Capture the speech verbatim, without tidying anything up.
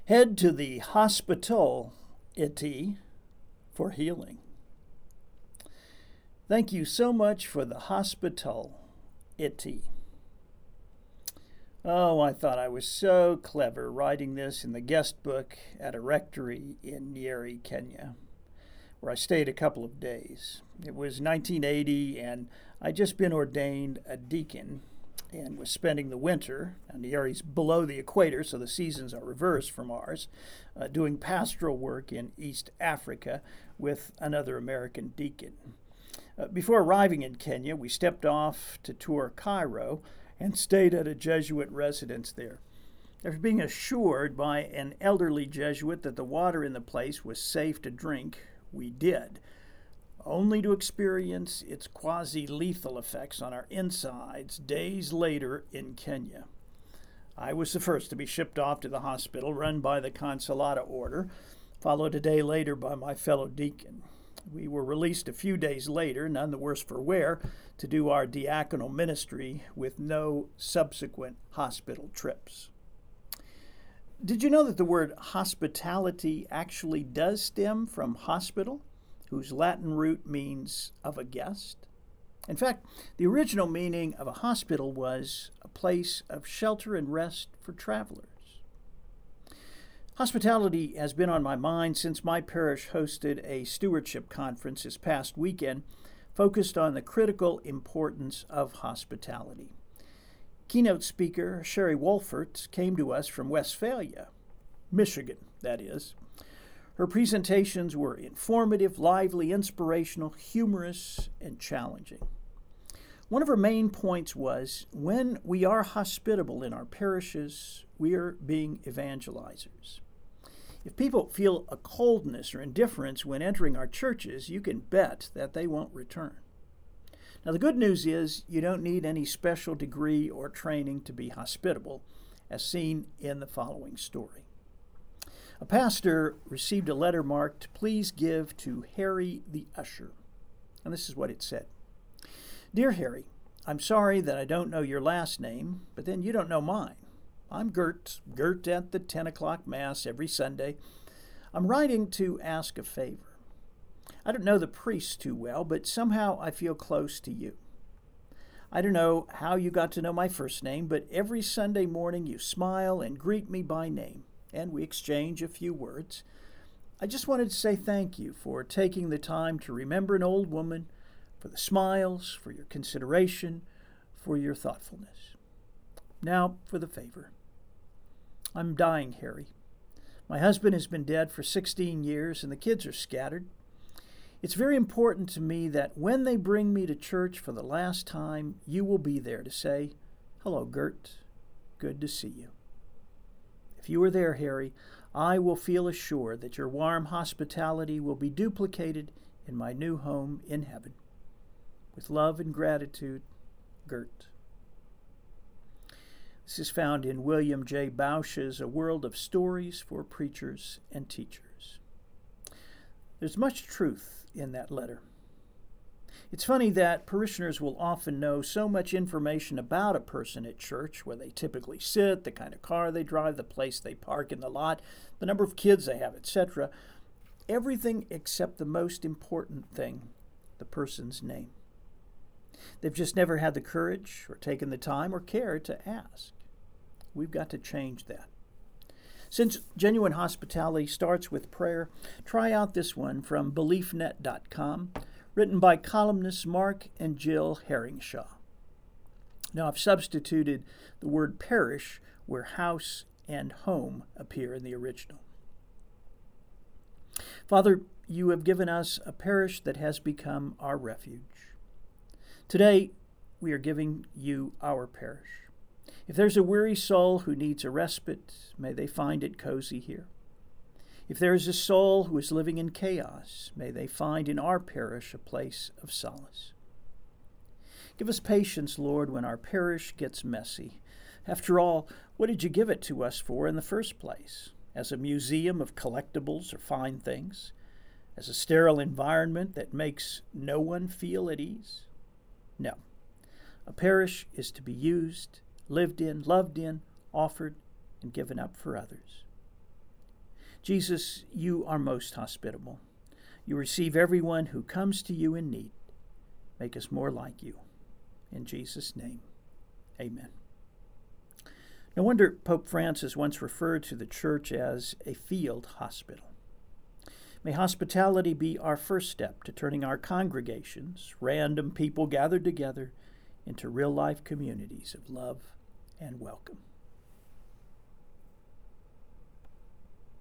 Head to the hospital, Ity, for healing. Thank you so much for the hospital, Ity. Oh, I thought I was so clever writing this in the guest book at a rectory in Nyeri, Kenya, where I stayed a couple of days. It was nineteen eighty, and I'd just been ordained a deacon and was spending the winter, and Nyeri's below the equator, so the seasons are reversed from ours, uh, doing pastoral work in East Africa with another American deacon. Uh, before arriving in Kenya, we stepped off to tour Cairo and stayed at a Jesuit residence there. After being assured by an elderly Jesuit that the water in the place was safe to drink, we did, only to experience its quasi-lethal effects on our insides days later in Kenya. I was the first to be shipped off to the hospital run by the Consolata order, followed a day later by my fellow deacon. We were released a few days later, none the worse for wear, to do our diaconal ministry with no subsequent hospital trips. Did you know that the word hospitality actually does stem from hospital, whose Latin root means of a guest? In fact, the original meaning of a hospital was a place of shelter and rest for travelers. Hospitality has been on my mind since my parish hosted a stewardship conference this past weekend focused on the critical importance of hospitality. Keynote speaker Sherry Wolfert came to us from Westphalia, Michigan, that is. Her presentations were informative, lively, inspirational, humorous, and challenging. One of her main points was, when we are hospitable in our parishes, we are being evangelizers. If people feel a coldness or indifference when entering our churches, you can bet that they won't return. Now, the good news is you don't need any special degree or training to be hospitable, as seen in the following story. A pastor received a letter marked, "Please give to Harry the usher." And this is what it said. "Dear Harry, I'm sorry that I don't know your last name, but then you don't know mine. I'm Gert, Gert at the ten o'clock Mass every Sunday. I'm writing to ask a favor. I don't know the priest too well, but somehow I feel close to you. I don't know how you got to know my first name, but every Sunday morning you smile and greet me by name, and we exchange a few words. I just wanted to say thank you for taking the time to remember an old woman, for the smiles, for your consideration, for your thoughtfulness. Now for the favor. I'm dying, Harry. My husband has been dead for sixteen years, and the kids are scattered. It's very important to me that when they bring me to church for the last time, you will be there to say, 'Hello, Gert. Good to see you.' If you are there, Harry, I will feel assured that your warm hospitality will be duplicated in my new home in heaven. With love and gratitude, Gert." This is found in William J. Bausch's A World of Stories for Preachers and Teachers. There's much truth in that letter. It's funny that parishioners will often know so much information about a person at church, where they typically sit, the kind of car they drive, the place they park in the lot, the number of kids they have, et cetera. Everything except the most important thing, the person's name. They've just never had the courage or taken the time or care to ask. We've got to change that. Since genuine hospitality starts with prayer, try out this one from belief net dot com, written by columnists Mark and Jill Herringshaw. Now, I've substituted the word parish where house and home appear in the original. Father, you have given us a parish that has become our refuge. Today, we are giving you our parish. If there's a weary soul who needs a respite, may they find it cozy here. If there is a soul who is living in chaos, may they find in our parish a place of solace. Give us patience, Lord, when our parish gets messy. After all, what did you give it to us for in the first place? As a museum of collectibles or fine things? As a sterile environment that makes no one feel at ease? No. A parish is to be used, lived in, loved in, offered, and given up for others. Jesus, you are most hospitable. You receive everyone who comes to you in need. Make us more like you. In Jesus' name, amen. No wonder Pope Francis once referred to the church as a field hospital. May hospitality be our first step to turning our congregations, random people gathered together, into real-life communities of love and welcome.